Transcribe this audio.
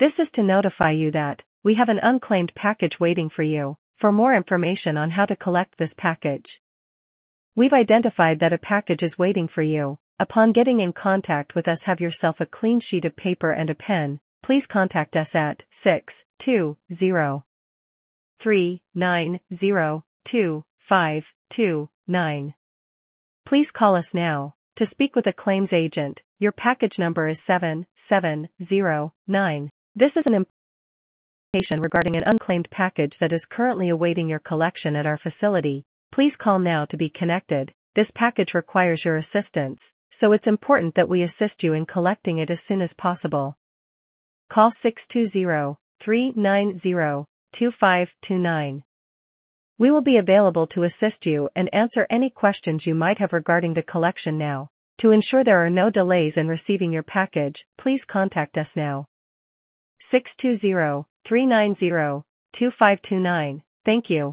This is to notify you that we have an unclaimed package waiting for you. For more information on how to collect this package, we've identified that a package is waiting for you. Upon getting in contact with us, have yourself a clean sheet of paper and a pen. Please contact us at 620-390-2529. Please call us now to speak with a claims agent. Your package number is 7709. This is an information regarding an unclaimed package that is currently awaiting your collection at our facility. Please call now to be connected. This package requires your assistance, so it's important that we assist you in collecting it as soon as possible. Call 620-390-2529. We will be available to assist you and answer any questions you might have regarding the collection now. To ensure there are no delays in receiving your package, please contact us now. 620-390-2529. Thank you.